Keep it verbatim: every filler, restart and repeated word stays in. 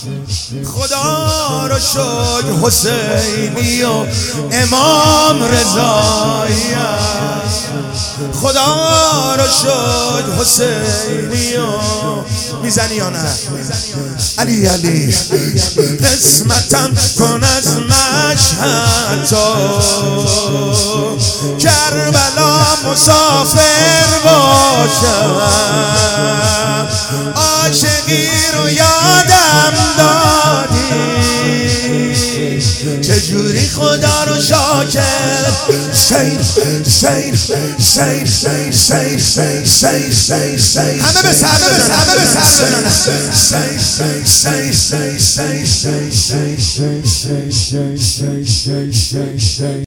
خدا رو شد حسینی و امام رضایی، خدا رو شد حسینی و میزنی یا نه؟ علی علی قسمتم کن از مشهد تو، کربلا مسافر باشم، عاشقی رو یادم دادی، چجوری خدا رو شاکر. سین سین سین سین سین سین سین سین سین همه به سر بزن، همه به سر بزن. سین سین سین سین سین سین سین سین سین سین سین سین